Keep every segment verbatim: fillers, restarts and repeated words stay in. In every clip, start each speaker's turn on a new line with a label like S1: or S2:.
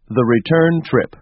S1: The Return Trip.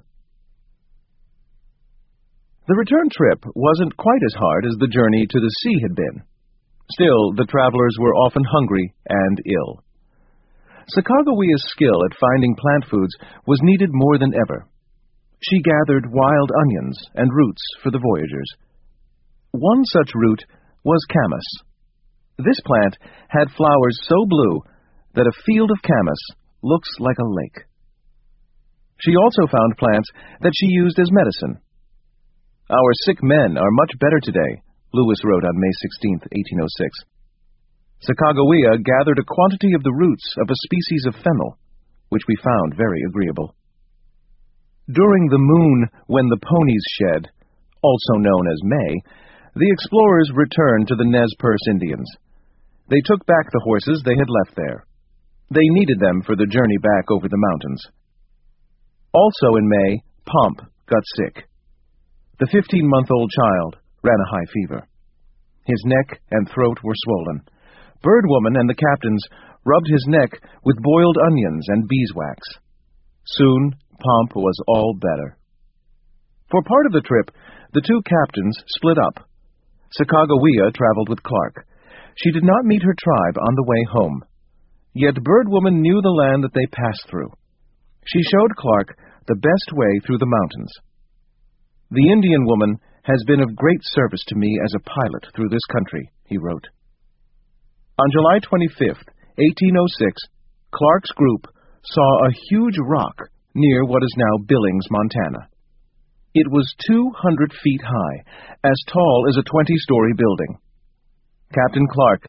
S1: The return trip wasn't quite as hard as the journey to the sea had been. Still, the travelers were often hungry and ill. Sacagawea's skill at finding plant foods was needed more than ever. She gathered wild onions and roots for the voyagers. One such root was camas. This plant had flowers so blue that a field of camas looks like a lake. She also found plants that she used as medicine. "Our sick men are much better today," Lewis wrote on May sixteenth, eighteen oh six. Sacagawea gathered a quantity of the roots of a species of fennel, which we found very agreeable. During the moon when the ponies shed, also known as May, the explorers returned to the Nez Perce Indians. They took back the horses they had left there. They needed them for the journey back over the mountains. Also in May, Pomp got sick. The fifteen-month-old child ran a high fever. His neck and throat were swollen. Birdwoman and the captains rubbed his neck with boiled onions and beeswax. Soon, Pomp was all better. For part of the trip, the two captains split up. Sacagawea traveled with Clark. She did not meet her tribe on the way home. Yet Birdwoman knew the land that they passed through. She showed Clark the best way through the mountains. "The Indian woman has been of great service to me as a pilot through this country," he wrote. On July twenty-fifth, eighteen oh six, Clark's group saw a huge rock near what is now Billings, Montana. It was two hundred feet high, as tall as a twenty-story building. Captain Clark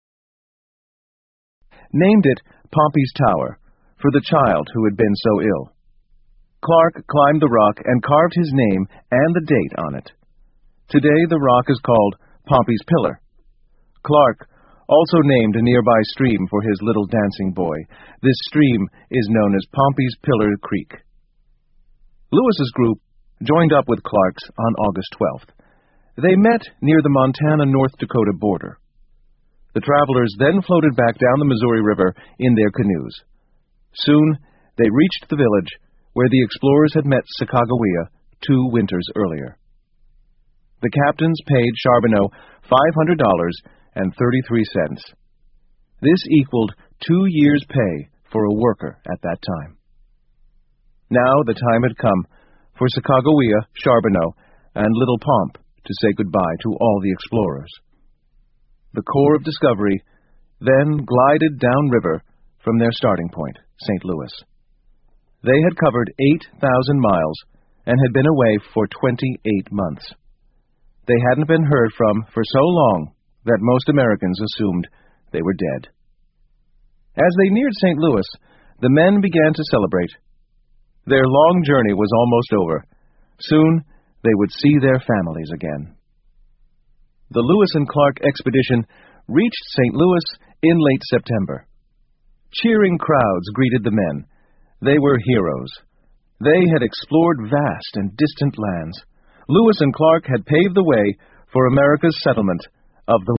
S1: named it Pompey's Tower for the child who had been so ill. Clark climbed the rock and carved his name and the date on it. Today the rock is called Pompey's Pillar. Clark also named a nearby stream for his little dancing boy. This stream is known as Pompey's Pillar Creek. Lewis's group joined up with Clark's on August twelfth. They met near the Montana-North Dakota border. The travelers then floated back down the Missouri River in their canoes. Soon they reached the village where the explorers had met Sacagawea two winters earlier. The captains paid Charbonneau five hundred dollars and thirty-three cents. This equaled two years' pay for a worker at that time. Now the time had come for Sacagawea, Charbonneau, and Little Pomp to say goodbye to all the explorers. The Corps of Discovery then glided downriver from their starting point, Saint Louis. They had covered eight thousand miles and had been away for twenty-eight months. They hadn't been heard from for so long that most Americans assumed they were dead. As they neared Saint Louis, the men began to celebrate. Their long journey was almost over. Soon they would see their families again. The Lewis and Clark expedition reached Saint Louis in late September. Cheering crowds greeted the men. They were heroes. They had explored vast and distant lands. Lewis and Clark had paved the way for America's settlement of the